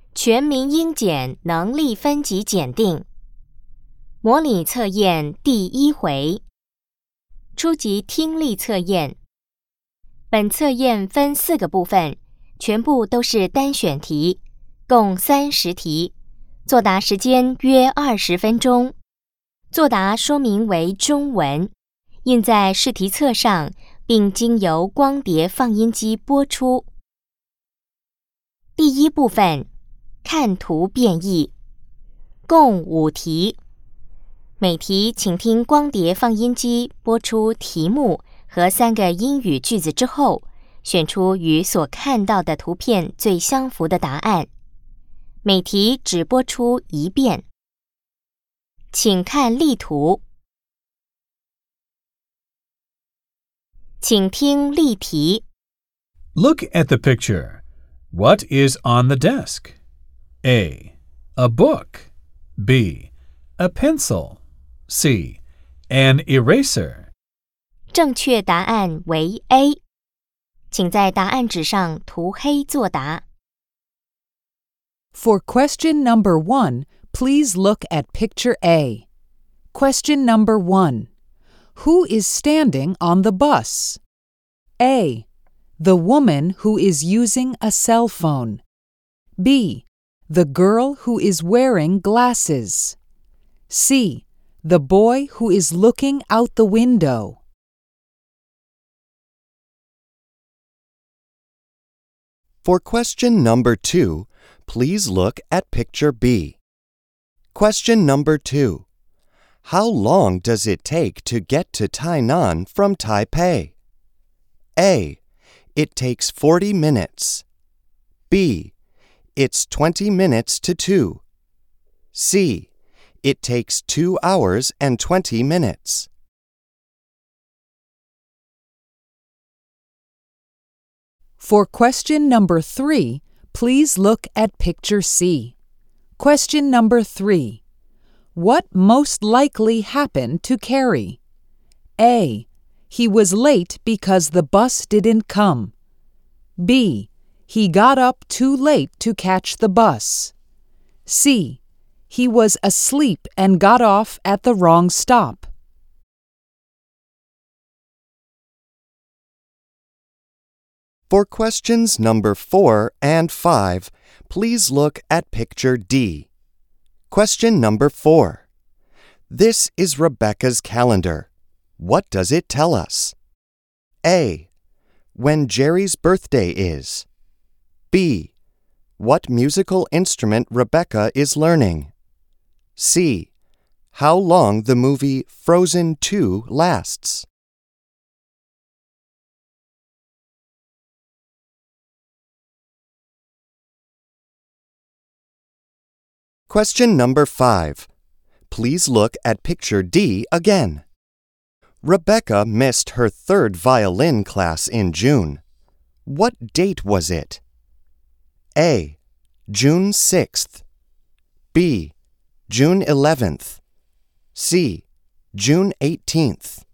全民英检能力分级检定模拟测验第1回初级听力测验。本测验分4个部分，全部都是单选题，共30题，作答时间约20分钟。作答说明为中文，印在试题册上，并经由光碟放映机播出。第1部分，看图变译，共5题。每题请听光碟放映机播出题目和3个英语句子之后，选出与所看到的图片最相符的答案。每题只播出1遍。请看例图。请听例题。 Look at the picture. What is on the desk? A book. B, a pencil. C, an eraser. 正确答案为 A。 请在答案纸上涂黑作答。 For question number 1, please look at picture A. Question number 1. Who is standing on the bus? A, the woman who is using a cell phone. B, the girl who is wearing glasses. C, the boy who is looking out the window. For question number 2, please look at picture B. Question number 2. How long does it take to get to Tainan from Taipei? A, it takes 40 minutes. B, it's 20 minutes to 2. C, it takes 2 hours and 20 minutes. For question number 3, please look at picture C. Question number 3. What most likely happened to Carrie? A, he was late because the bus didn't come. B, he got up too late to catch the bus. C, he was asleep and got off at the wrong stop. For questions number 4 and 5, please look at picture D. Question number 4. This is Rebecca's calendar. What does it tell us? A, when Jerry's birthday is. B, what musical instrument Rebecca is learning. C, how long the movie Frozen 2 lasts. Question number 5. Please look at picture D again. Rebecca missed her 3rd violin class in June. What date was it? A, June 6th. B, June 11th. C, June 18th.